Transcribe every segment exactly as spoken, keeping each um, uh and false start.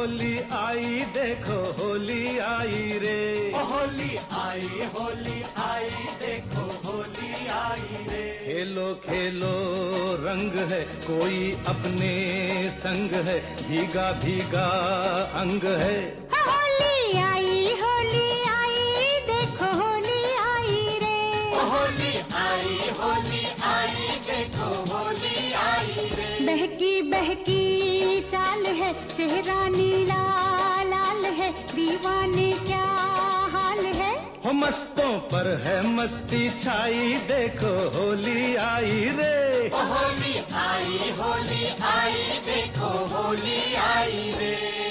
होली आई देखो होली आई रे, होली आई होली आई देखो होली आई रे। खेलो खेलो रंग है कोई अपने संग है, भीगा भीगा अंग है। होली आई होली आई देखो होली आई रे, होली आई होली आई देखो होली आई रे। बहकी बहकी चाल है, चेहरा नीला लाल है, दीवाने क्या हाल है। हो मस्तों पर है मस्ती छाई देखो होली आई रे, होली आई होली आई देखो होली आई रे।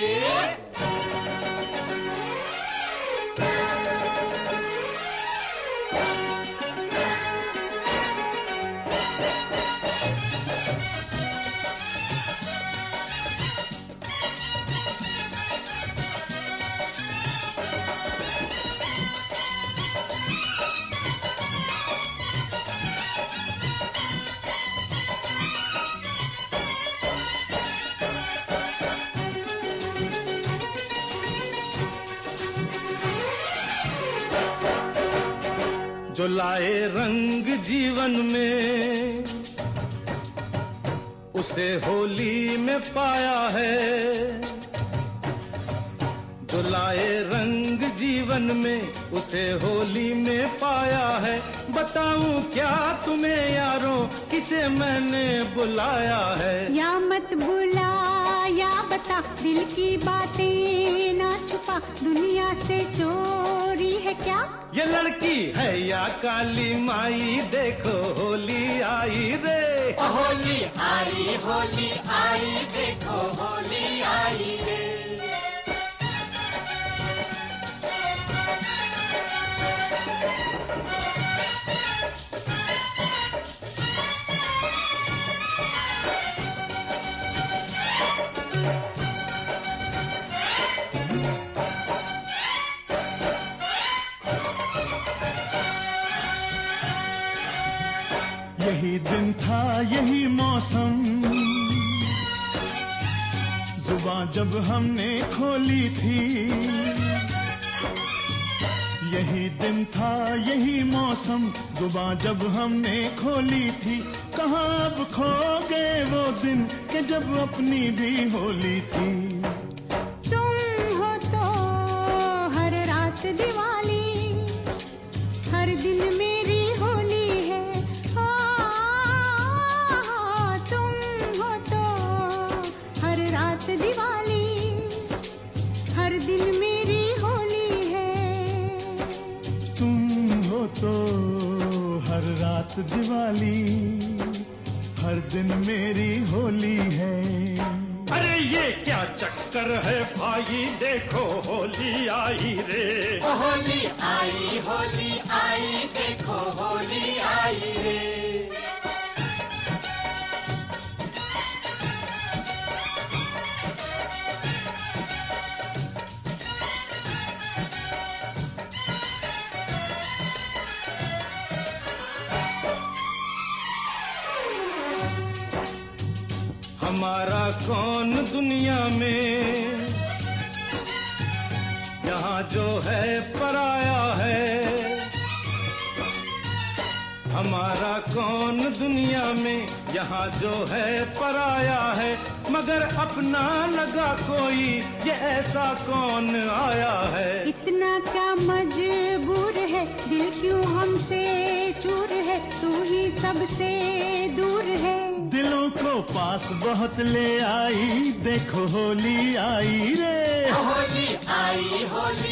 जो लाए रंग जीवन में उसे होली में पाया है, जो लाए रंग जीवन में उसे होली में पाया है। बताऊं क्या तुम्हें यारों किसे मैंने बुलाया है। या मत बुला या बता, दिल की बातें ना छुपा, दुनिया से चोरी है क्या। ये लड़की है या काली माई देखो होली आई रे, होली आई होली आई देखो होली आई रे। यही दिन था यही मौसम, जुबां जब हमने खोली थी। यही दिन था यही मौसम, जुबां जब हमने खोली थी। कहाँ अब खो गए वो दिन कि जब अपनी भी होली थी। तुम हो तो हर रात दिवाली, हर दिन मेरी होली है। हाँ, तुम हो तो हर रात दिवाली, हर दिन मेरी होली है। तुम हो तो हर रात दिवाली, हर दिन मेरी होली है। अरे ये क्या चक्कर है भाई देखो होली आई रे, होली आई होली आई देखो होली आई रे। हमारा कौन दुनिया में यहाँ जो है पराया है। हमारा कौन दुनिया में यहाँ जो है पराया है, मगर अपना लगा कोई ये ऐसा कौन आया है। इतना क्या मजबूर है दिल क्यों हमसे चूर है, तू ही सबसे दूर है। दिलों को पास बहुत ले आई देखो होली आई रे, होली आई होली